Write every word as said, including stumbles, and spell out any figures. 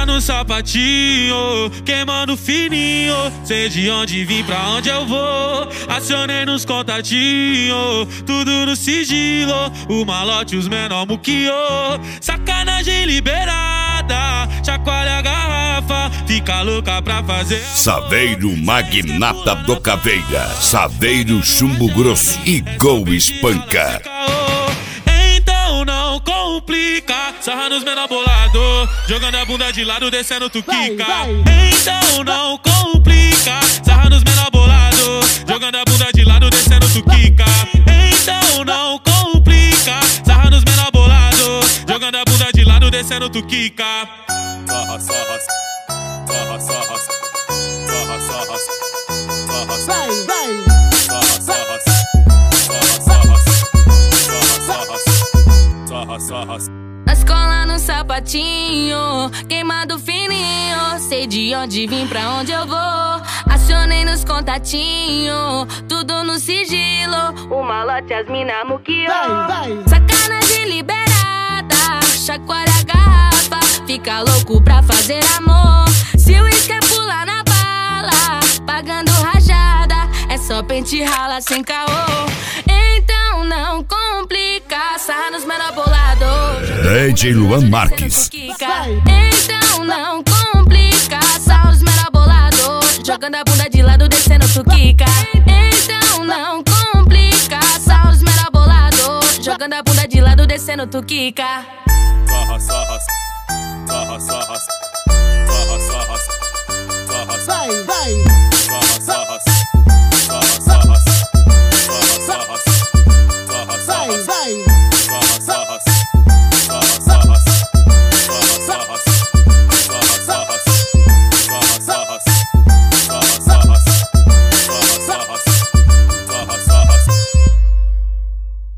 cola no sapatinho, queimando fininho. Sei de onde vim, pra onde eu vou. Acionei nos contatinhos, tudo no sigilo. O malote, os menor muquiô. Sacanagem liberada, chacoalha a garrafa, fica louca pra fazer. Saveiro Magnata do Caveira, Saveiro Chumbo Grosso e Gol Espanca. Então não complica, sarra nos menor bolado, jogando a bunda de lado, descendo tu quica. Então não complica, sarra nos menor bolado, jogando a bunda de lado, descendo tu quica. Então não complica, sarra nos menor bolado, jogando a bunda de lado, descendo tu quica. Sarra, sarra, sarra, sarra, sarra, sarra, sarra, Vai, vai. sarra, sarra, sarra, sarra, sarra, sarra. Nós cola no sapatinho, queimado fininho. Sei de onde vim, pra onde eu vou. Acionei nos contatinhos, tudo no sigilo. O malote, as mina muquiô. Vai, vai. Sacanagem liberada, chacoalha a garrafa, fica louco pra fazer amor. Se o isca pular na bala, pagando rajada, é só pente rala sem caô. Então não complica, sarra nos menor bolado, D J Luan Marques. então não complica, sarra nos menor bolado, jogando a bunda de lado, descendo tu quica. Então não complica, sarra nos menor bolado, jogando a bunda de lado, descendo tu quica. Sarra, sarra, sarra, sarra, sarra, sarra, sarra, sarra, Vai, vai. sarra, sarra, sarra, sarra, sarra, sarra.